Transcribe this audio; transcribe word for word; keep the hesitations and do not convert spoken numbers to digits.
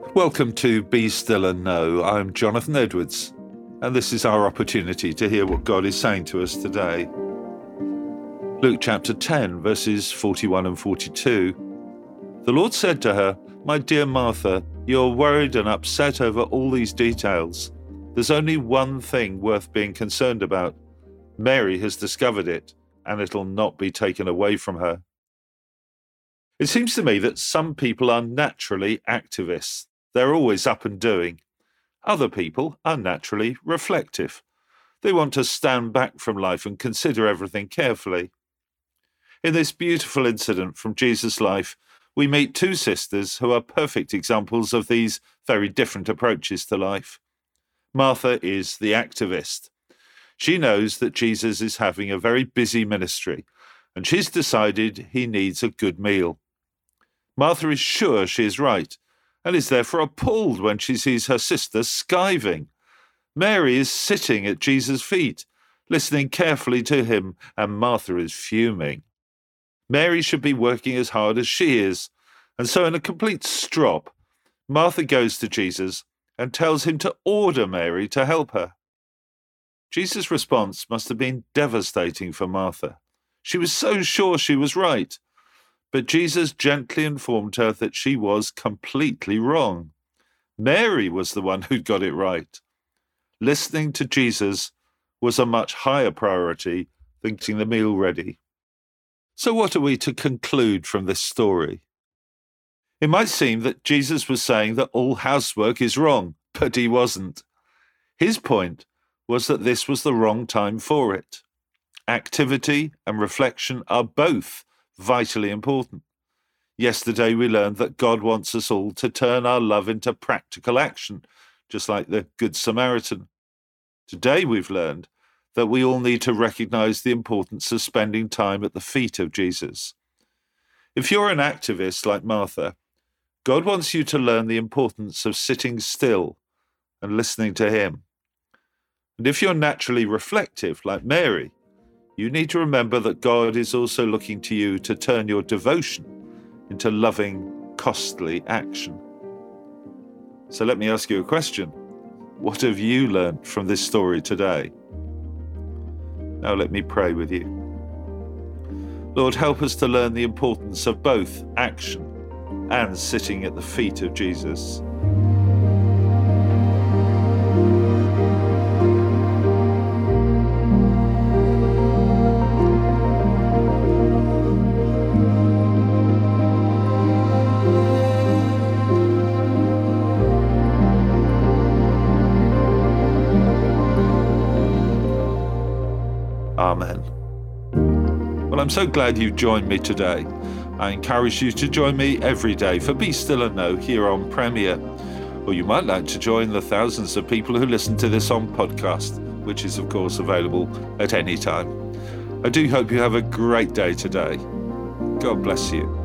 Welcome to Be Still and Know. I'm Jonathan Edwards, and this is our opportunity to hear what God is saying to us today. Luke chapter ten, verses forty-one and forty-two. The Lord said to her, "My dear Martha, you're worried and upset over all these details. There's only one thing worth being concerned about. Mary has discovered it, and it'll not be taken away from her." It seems to me that some people are naturally activists. They're always up and doing. Other people are naturally reflective. They want to stand back from life and consider everything carefully. In this beautiful incident from Jesus' life, we meet two sisters who are perfect examples of these very different approaches to life. Martha is the activist. She knows that Jesus is having a very busy ministry, and she's decided he needs a good meal. Martha is sure she is right, and is therefore appalled when she sees her sister skiving. Mary is sitting at Jesus' feet, listening carefully to him, and Martha is fuming. Mary should be working as hard as she is, and so in a complete strop, Martha goes to Jesus and tells him to order Mary to help her. Jesus' response must have been devastating for Martha. She was so sure she was right. But Jesus gently informed her that she was completely wrong. Mary was the one who'd got it right. Listening to Jesus was a much higher priority than getting the meal ready. So what are we to conclude from this story? It might seem that Jesus was saying that all housework is wrong, but he wasn't. His point was that this was the wrong time for it. Activity and reflection are both vitally important. Yesterday we learned that God wants us all to turn our love into practical action, just like the Good Samaritan. Today we've learned that we all need to recognize the importance of spending time at the feet of Jesus. If you're an activist like Martha, God wants you to learn the importance of sitting still and listening to him. And if you're naturally reflective like Mary, you need to remember that God is also looking to you to turn your devotion into loving, costly action. So let me ask you a question. What have you learned from this story today? Now let me pray with you. Lord, help us to learn the importance of both action and sitting at the feet of Jesus. Amen. Well, I'm so glad you joined me today. I encourage you to join me every day for Be Still and Know here on Premier. Or you might like to join the thousands of people who listen to this on podcast, which is of course available at any time. I do hope you have a great day today. God bless you.